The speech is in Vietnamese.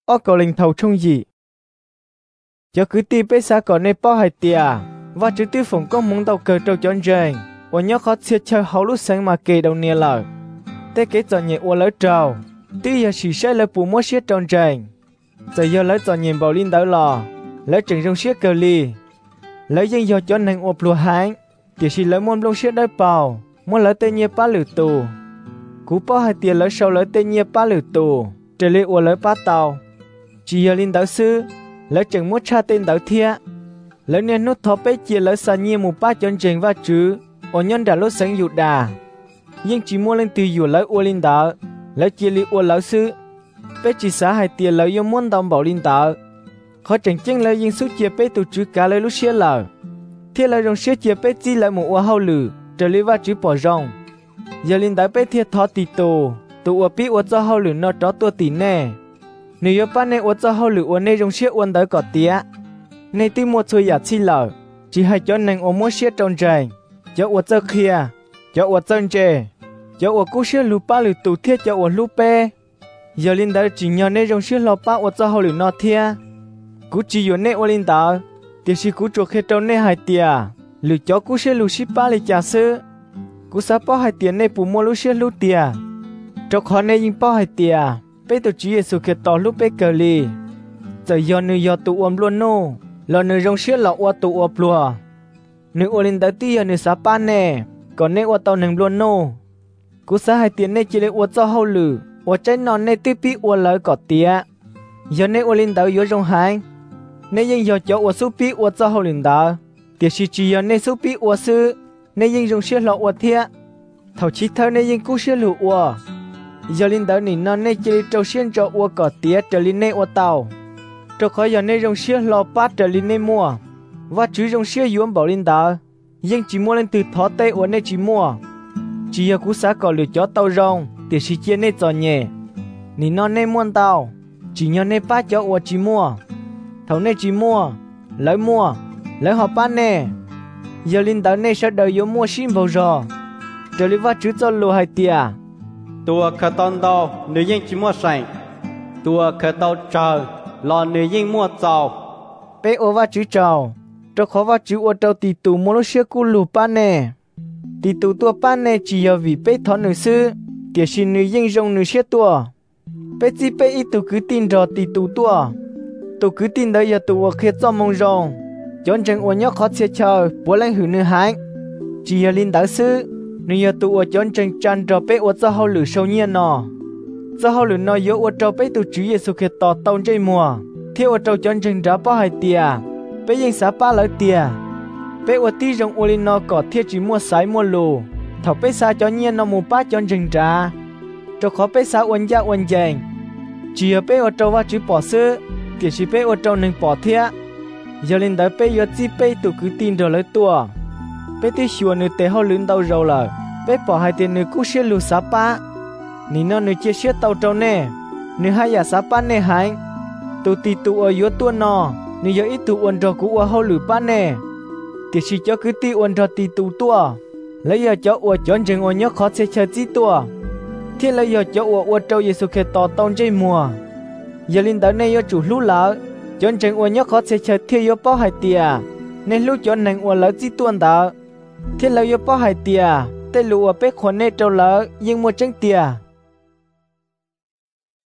ở cầu linh thầu trung gì cho cứ ti bé xa còn nơi bao hai tia và chữ tiêu phòng có muốn đầu cờ trâu chọn rèn và nhớ khó chia chơi hậu lúc sáng mà kề đầu nia lờ té cái trò nhẹ qua lỡ trâu tuy giờ chỉ sẽ lỡ bù mất xiết tròn rèn giờ giờ lỡ trò nhẹ bảo linh đỡ lò lỡ chừng trong xiết cờ ly lỡ dân giờ cho nàng ộp lùa háng thì chỉ lỡ môn lông xiết đỡ bào muốn lỡ tê nhẹ ba lử tù cú bao hai tia lỡ sau lỡ tê nhẹ ba lử tù trở lại qua lỡ ba tàu chỉ giờ linh đỡ sư lỡ chừng muốn cha tên đỡ thia lỡ nên nút thọ bé chia lỡ xa nhẹ một ba chọn chừng và chữ ở nhân đã lối sáng dụ đà nhưng chỉ muốn lên từ dụ lỡ qua linh đỡ lỡ chia li qua lỡ sư bé chỉ xả hai tia lỡ yêu muốn đồng bảo linh đỡ khó chẳng chừng lỡ nhưng số chia bé tụ chữ cả lỡ lúc xía lỡ thế lỡ rong xía chia bé chỉ lỡ một qua hậu lử trở lại và chữ bỏ rong giờ linh đỡ bé thiệt thọ tì tù tụ qua bí qua cho hậu lử nó đó tua tì nè nếu yêu ba này qua cho hậu lử qua này rong xía uốn đỡ cỏ tía này tuy một số giả chi lỡ chỉ hai cho nàng ôm mua xía trong trời cho qua cho kia cho qua chân chè cho qua cú xía lù ba lử tụ thiệt cho qua lù pe giờ linh đỡ chỉ nhờ này rong xía lò ba qua cho hậu lử nó thiệt cú chỉ yêu này qua linh đỡ thì chỉ cú chuột hết trong này hai tia lử cho cú xía lù xí ba lử trả sư cú sắp bao hai tia này bù mua lù xía lù tia cho khó này nhưng bao hai tia bé tụi chỉ Giêsu kết tỏ lúc bé cờ li giờ giờ nữ giờ tụ ôm luôn nô là nữ rong xía là qua tụ ôm lùa nữ ô linh tới tia nữ sắp ban nè còn này qua tàu nàng luôn nô cú sắp hai tia này chỉ lấy qua cho hậu lử qua trái non này tiếp bị qua lời cỏ tia giờ này ô linh tới vô rong hai này nhưng giờ cho qua số bị qua cho hậu linh tới tia chỉ giờ này số bị qua sư này nhưng rong xía là qua thiệt thầu chỉ thơ này nhưng cú xía lù qua giờ linh đỡ nỉ non này chỉ trâu xiên cho uo cỏ tía trở linh này uo tàu trâu khỏi giờ này rong xía lò bát trở linh này mua và chứ rong xía yuan bảo linh đỡ nhưng chỉ mua lên từ thó tây uo này chỉ mua chỉ giờ cú xá cỏ lửa chó tàu rong để xí chia này trò nhẹ nỉ non này muôn tàu chỉ nhờ này bát cho uo chỉ mua thầu này chỉ mua lấy họ bát nè giờ linh đỡ này sẽ đợi yuan mua xin vào rồi trở linh và chứ cho lùa hai tia tua khờ tòn đào nữ nhân chỉ mua sành tua khờ tàu chờ lò nữ nhân mua giàu bé ô va chữ trào cho khó va chữ ô trâu tì tù mua lúc xưa cú lù pan nè tì tù tua pan nè chỉ giờ vì bé thọ nữ sư tiệt xin nữ nhân rong nữ xưa tua bé chỉ bé ít tù cứ tin rồi tì tù tua tù cứ tin đấy giờ tù khi cho mong rong chọn chừng ô nhóc khó xe chờ bố lên hử nữ hái chỉ giờ linh đạo sư nếu giờ tụ ở chốn tranh tranh cho bé ở cho hậu lử sâu nhiên nọ cho hậu lử nọ yếu ở cho bé tụ chú Giêsu khi tỏ tông chơi mùa theo ở trong chốn tranh ra bao hai tia béยังxả ba lỡ tia bé ở tí trong ô linh nọ có thiết chỉ mua sái mua lù thầu bé xa cho nhiên nọ mua ba chốn tranh ra cho khó bé xa uốn da uốn dèn chỉ ở bé ở trong va chữ bỏ sữa thì chỉ bé ở trong nâng bỏ thiết giờ lên tới bé giờ chỉ bé tụ cứ tin rồi lấy tua bé tí xua nữ tế họ lươn đầu râu lờ bé bỏ hai tiền nữ cú xế lù xá pa nì nó nữ chia xế tàu trâu nè nữ hai giả xá pa nè hành tụ tì tụ ở yếu tuôn nọ nữ yếu ít tụ uốn trò cú ở hậu lử pa nè tiệt sĩ cho cứ tì uốn trò tì tụ tua lấy giờ cho uốn chọn chừng uốn nhóc khó xe chờ tí tua thiết lấy giờ cho uốn trâu Giêsu khe tỏ tông chơi mùa giờ linh tới này yếu chủ lú lỡ chọn chừng uốn nhóc khó xe chờ thiết yếu bao hai tia nên lúc chọn nàng uốn lỡ tí tuôn đó thiết lấy yếu bao hai tia tê lụa bé khốn nê trâu lỡ nhưng mua trắng tia